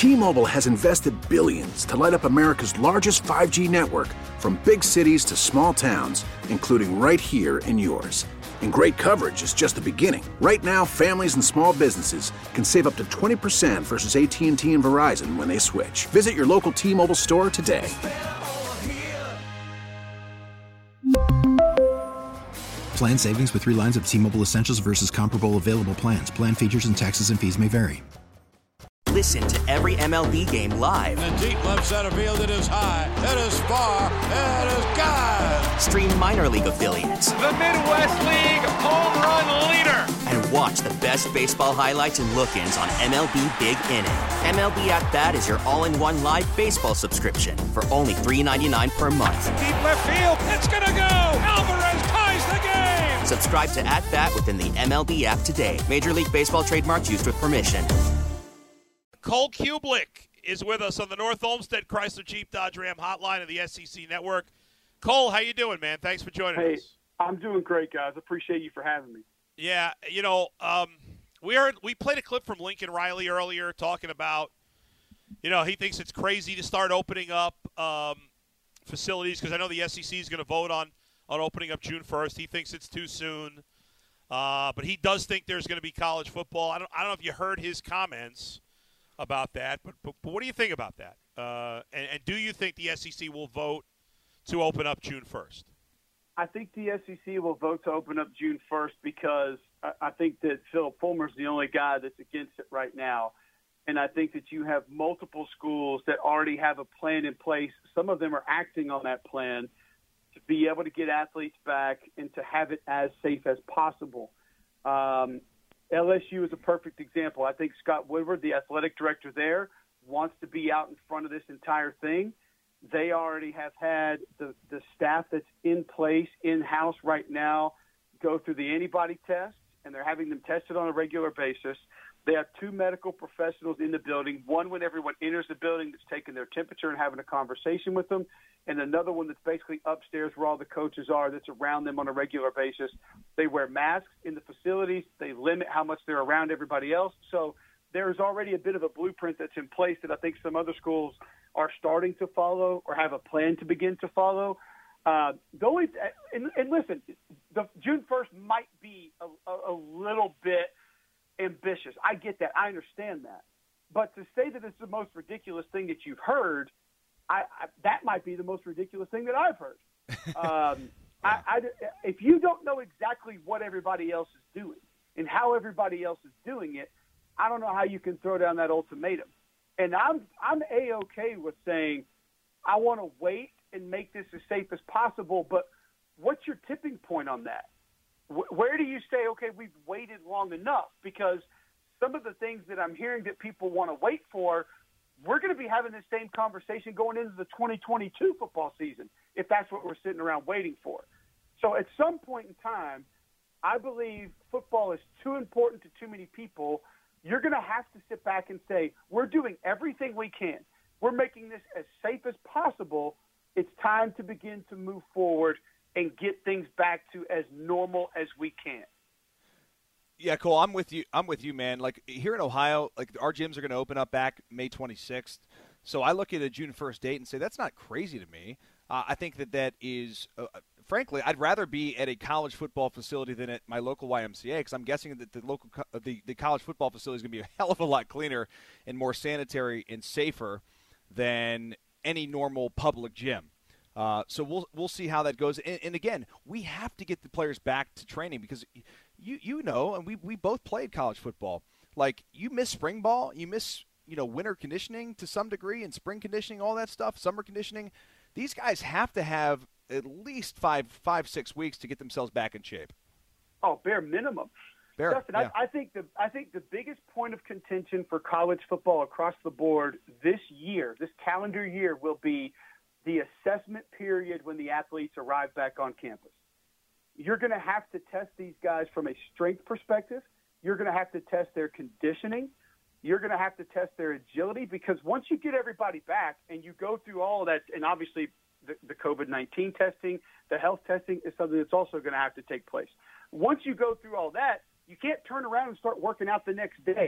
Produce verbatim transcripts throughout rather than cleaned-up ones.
T-Mobile has invested billions to light up America's largest five G network, from big cities to small towns, including right here in yours. And great coverage is just the beginning. Right now, families and small businesses can save up to twenty percent versus A T and T and Verizon when they switch. Visit your local T-Mobile store today. Plan savings with three lines of T-Mobile Essentials versus comparable available plans. Plan features and taxes and fees may vary. Listen to every M L B game live. In the deep left center field, it is high, it is far, it is gone. Stream minor league affiliates. The Midwest League home run leader. And watch the best baseball highlights and look-ins on M L B Big Inning. M L B At Bat is your all-in-one live baseball subscription for only three dollars and ninety-nine cents per month. Deep left field, it's gonna go. Alvarez ties the game. Subscribe to At Bat within the M L B app today. Major League Baseball trademarks used with permission. Cole Kublik is with us on the North Olmsted Chrysler Jeep Dodge Ram hotline of the S E C Network. Cole, how you doing, man? Thanks for joining hey, us. I'm doing great, guys. Appreciate you for having me. Yeah, you know, um, we heard we played a clip from Lincoln Riley earlier talking about, you know, he thinks it's crazy to start opening up um, facilities because I know the S E C is going to vote on, on opening up June first. He thinks it's too soon, uh, but he does think there's going to be college football. I don't, I don't know if you heard his comments about that, but, but, but what do you think about that? Uh, and, and do you think the S E C will vote to open up June first? I think the S E C will vote to open up June first because I, I think that Philip Fulmer's the only guy that's against it right now. And I think that you have multiple schools that already have a plan in place. Some of them are acting on that plan to be able to get athletes back and to have it as safe as possible. Um, L S U is a perfect example. I think Scott Woodward, the athletic director there, wants to be out in front of this entire thing. They already have had the, the staff that's in place in-house right now go through the antibody test, and they're having them tested on a regular basis. They have two medical professionals in the building, one when everyone enters the building that's taking their temperature and having a conversation with them, and another one that's basically upstairs where all the coaches are that's around them on a regular basis. They wear masks in the facilities. They limit how much they're around everybody else. So there's already a bit of a blueprint that's in place that I think some other schools are starting to follow or have a plan to begin to follow. Uh, the only, and, and listen, the June first might be a, a, a little bit ambitious. I get that. I understand that. But to say that it's the most ridiculous thing that you've heard, I, I, that might be the most ridiculous thing that I've heard. Um, I, I, if you don't know exactly what everybody else is doing and how everybody else is doing it, I don't know how you can throw down that ultimatum. And I'm I'm A-okay with saying I want to wait and make this as safe as possible, but what's your tipping point on that? Wh- where do you say, okay, we've waited long enough? Because some of the things that I'm hearing that people want to wait for, we're going to be having the same conversation going into the twenty twenty-two football season if that's what we're sitting around waiting for. So at some point in time, I believe football is too important to too many people. You're going to have to sit back and say, we're doing everything we can. We're making this as safe as possible. It's time to begin to move forward and get things back to as normal as we can. Yeah, Cole, I'm with you. I'm with you, man. Like here in Ohio, like our gyms are going to open up back May twenty-sixth. So I look at a June first date and say that's not crazy to me. Uh, I think that that is, uh, frankly, I'd rather be at a college football facility than at my local Y M C A because I'm guessing that the local co- the, the college football facility is going to be a hell of a lot cleaner and more sanitary and safer than any normal public gym. Uh, so we'll we'll see how that goes. And, and again, we have to get the players back to training because you you know, and we we both played college football. Like you miss spring ball, you miss you know winter conditioning to some degree, and spring conditioning, all that stuff, summer conditioning. These guys have to have at least five, five, six weeks to get themselves back in shape. Oh, bare minimum. Bare, Justin, yeah. I, I think the I think the biggest point of contention for college football across the board this year, this calendar year, will be the assessment period when the athletes arrive back on campus. You're going to have to test these guys from a strength perspective. You're going to have to test their conditioning. You're going to have to test their agility because once you get everybody back and you go through all of that, and obviously the, the COVID nineteen testing, the health testing is something that's also going to have to take place. Once you go through all that, you can't turn around and start working out the next day.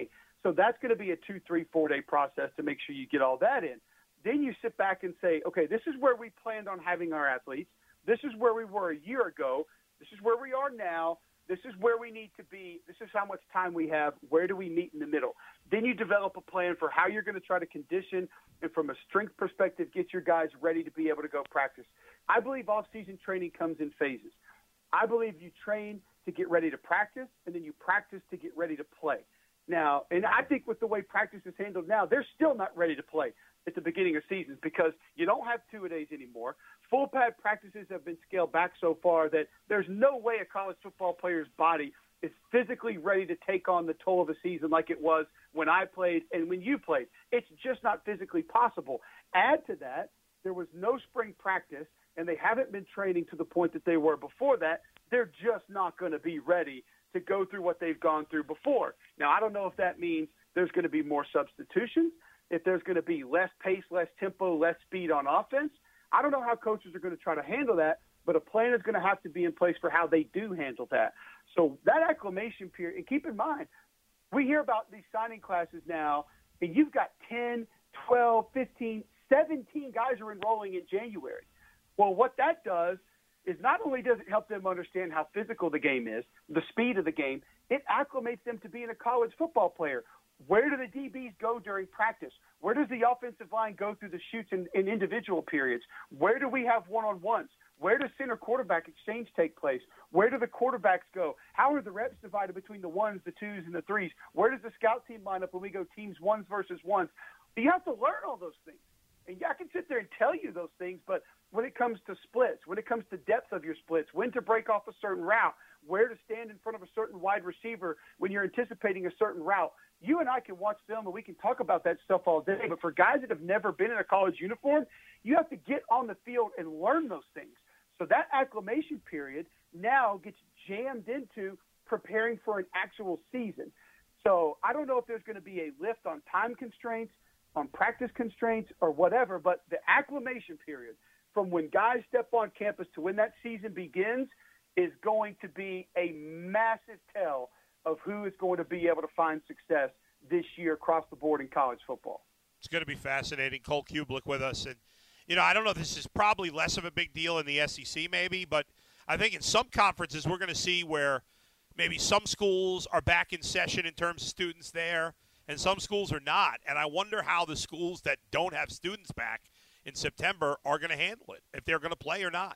So that's going to be a two, three, four-day process to make sure you get all that in. Then you sit back and say, okay, this is where we planned on having our athletes. This is where we were a year ago. This is where we are now. This is where we need to be. This is how much time we have. Where do we meet in the middle? Then you develop a plan for how you're going to try to condition and from a strength perspective, get your guys ready to be able to go practice. I believe off-season training comes in phases. I believe you train to get ready to practice, and then you practice to get ready to play. Now, and I think with the way practice is handled now, they're still not ready to play at the beginning of seasons because you don't have two-a-days anymore. Full pad practices have been scaled back so far that there's no way a college football player's body is physically ready to take on the toll of a season like it was when I played and when you played. It's just not physically possible. Add to that, there was no spring practice, and they haven't been training to the point that they were before that. They're just not going to be ready to go through what they've gone through before. Now, I don't know if that means there's going to be more substitutions, if there's going to be less pace, less tempo, less speed on offense. I don't know how coaches are going to try to handle that, but a plan is going to have to be in place for how they do handle that. So that acclimation period, and keep in mind, we hear about these signing classes now, and you've got ten, twelve, fifteen, seventeen guys are enrolling in January. Well, what that does is not only does it help them understand how physical the game is, the speed of the game, it acclimates them to being a college football player. Where do the D Bs go during practice? Where does the offensive line go through the shoots in, in individual periods? Where do we have one-on-ones? Where does center-quarterback exchange take place? Where do the quarterbacks go? How are the reps divided between the ones, the twos, and the threes? Where does the scout team line up when we go teams ones versus ones? You have to learn all those things. And I can sit there and tell you those things, but when it comes to splits, when it comes to depth of your splits, when to break off a certain route, where to stand in front of a certain wide receiver when you're anticipating a certain route, you and I can watch film and we can talk about that stuff all day. But for guys that have never been in a college uniform, you have to get on the field and learn those things. So that acclimation period now gets jammed into preparing for an actual season. So I don't know if there's going to be a lift on time constraints, on practice constraints, or whatever, but the acclimation period from when guys step on campus to when that season begins is going to be a massive tell of who is going to be able to find success this year across the board in college football. It's going to be fascinating. Cole Cubelic with us. And, you know, I don't know if this is probably less of a big deal in the S E C maybe, but I think in some conferences we're going to see where maybe some schools are back in session in terms of students there and some schools are not. And I wonder how the schools that don't have students back in September are going to handle it, if they're going to play or not.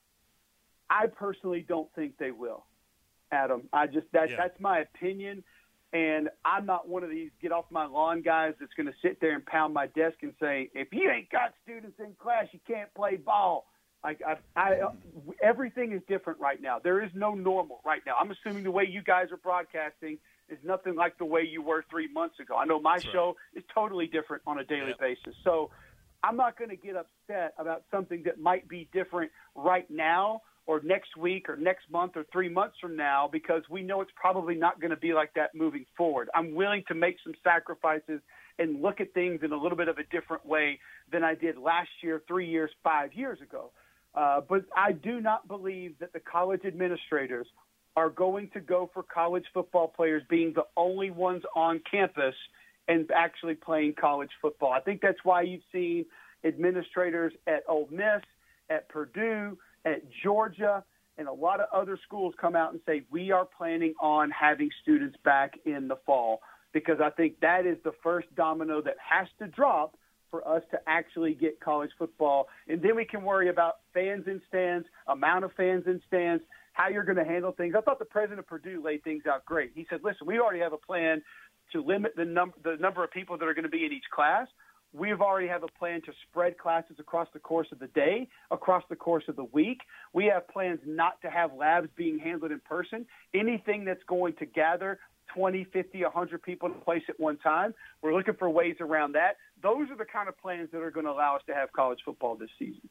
I personally don't think they will, Adam. I just that yeah. that's my opinion, and I'm not one of these get off my lawn guys that's going to sit there and pound my desk and say, if you ain't got students in class, you can't play ball. Like I, I, everything is different right now. There is no normal right now. I'm assuming the way you guys are broadcasting is nothing like the way you were three months ago. I know my that's show right. is totally different on a daily yep. basis. So I'm not going to get upset about something that might be different right now or next week or next month or three months from now because we know it's probably not going to be like that moving forward. I'm willing to make some sacrifices and look at things in a little bit of a different way than I did last year, three years, five years ago. Uh, but I do not believe that the college administrators are going to go for college football players being the only ones on campus and actually playing college football. I think that's why you've seen administrators at Ole Miss, at Purdue, at Georgia, and a lot of other schools come out and say, we are planning on having students back in the fall, because I think that is the first domino that has to drop for us to actually get college football. And then we can worry about fans in stands, amount of fans in stands, how you're going to handle things. I thought the president of Purdue laid things out great. He said, listen, we already have a plan to limit the, num- the number of people that are going to be in each class. We've already have a plan to spread classes across the course of the day, across the course of the week. We have plans not to have labs being handled in person. Anything that's going to gather twenty, fifty, one hundred people in a place at one time, we're looking for ways around that. Those are the kind of plans that are going to allow us to have college football this season.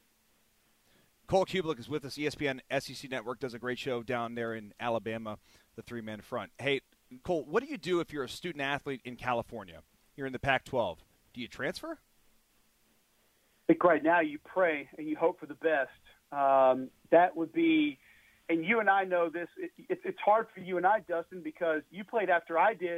Cole Cubelic is with us. E S P N S E C Network does a great show down there in Alabama, the three-man front. Hey, Cole, what do you do if you're a student athlete in California? You're in the Pac twelve. Do you transfer? I think right now you pray and you hope for the best. Um, that would be, and you and I know this, it, it, it's hard for you and I, Dustin, because you played after I did,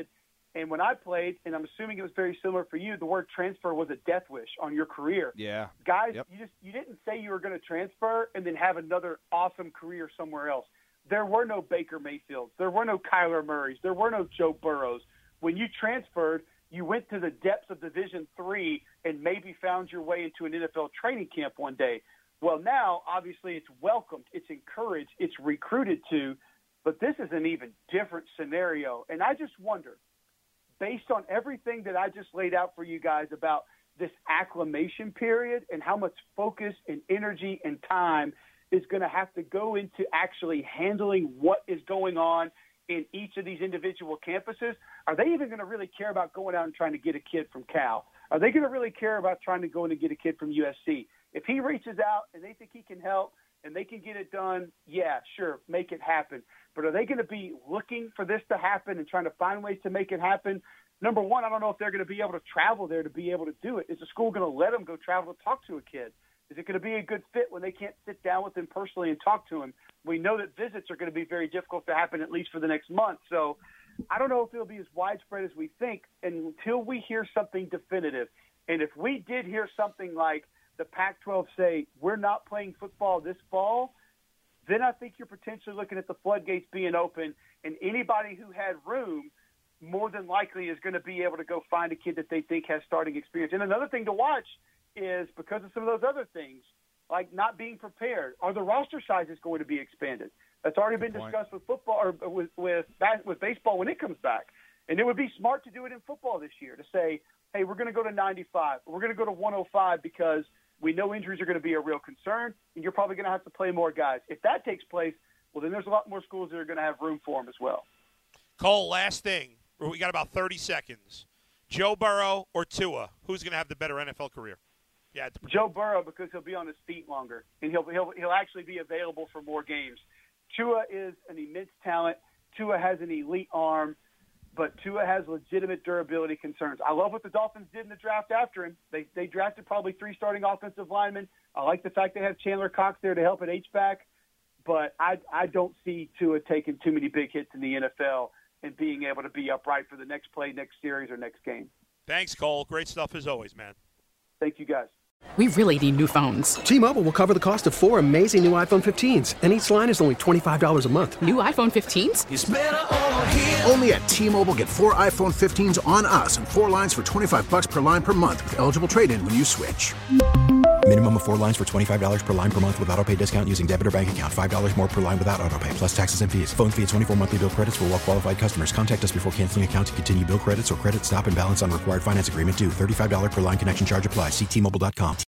And when I played, and I'm assuming it was very similar for you, the word transfer was a death wish on your career. Yeah. Guys, yep. you just you didn't say you were going to transfer and then have another awesome career somewhere else. There were no Baker Mayfields. There were no Kyler Murrays. There were no Joe Burrows. When you transferred, you went to the depths of Division three and maybe found your way into an N F L training camp one day. Well, now, obviously, it's welcomed, it's encouraged, it's recruited to, but this is an even different scenario. And I just wonder, based on everything that I just laid out for you guys about this acclimation period and how much focus and energy and time is going to have to go into actually handling what is going on in each of these individual campuses, are they even going to really care about going out and trying to get a kid from Cal? Are they going to really care about trying to go in and get a kid from U S C? If he reaches out and they think he can help and they can get it done, yeah, sure, make it happen. But are they going to be looking for this to happen and trying to find ways to make it happen? Number one, I don't know if they're going to be able to travel there to be able to do it. Is the school going to let them go travel to talk to a kid? Is it going to be a good fit when they can't sit down with him personally and talk to him? We know that visits are going to be very difficult to happen at least for the next month. So I don't know if it'll be as widespread as we think until we hear something definitive. And if we did hear something like the Pac twelve say, we're not playing football this fall, then I think you're potentially looking at the floodgates being open, and anybody who had room more than likely is going to be able to go find a kid that they think has starting experience. And another thing to watch is, because of some of those other things, like not being prepared, are the roster sizes going to be expanded? That's already been discussed with football or with, with, with baseball when it comes back. And it would be smart to do it in football this year, to say, hey, we're going to go to ninety-five. We're going to go to one oh five because we know injuries are going to be a real concern, and you're probably going to have to play more guys. If that takes place, well, then there's a lot more schools that are going to have room for them as well. Cole, last thing. We got about thirty seconds. Joe Burrow or Tua? Who's going to have the better N F L career? Yeah, Joe Burrow, because he'll be on his feet longer, and he'll he'll he'll actually be available for more games. Tua is an immense talent. Tua has an elite arm, but Tua has legitimate durability concerns. I love what the Dolphins did in the draft after him. They they drafted probably three starting offensive linemen. I like the fact they have Chandler Cox there to help at H-back, but I I don't see Tua taking too many big hits in the N F L and being able to be upright for the next play, next series, or next game. Thanks, Cole. Great stuff as always, man. Thank you, guys. We really need new phones. T-Mobile will cover the cost of four amazing new iPhone fifteens, and each line is only twenty-five dollars a month. New iPhone fifteens? It's better over here. Only at T-Mobile, get four iPhone fifteens on us and four lines for twenty-five bucks per line per month with eligible trade-in when you switch. Minimum of four lines for twenty-five dollars per line per month with autopay discount using debit or bank account. five dollars more per line without autopay, plus taxes and fees. Phone fee at twenty-four monthly bill credits for well-qualified customers. Contact us before canceling account to continue bill credits or credit stop and balance on required finance agreement due. thirty-five dollars per line connection charge applies. See T Mobile dot com.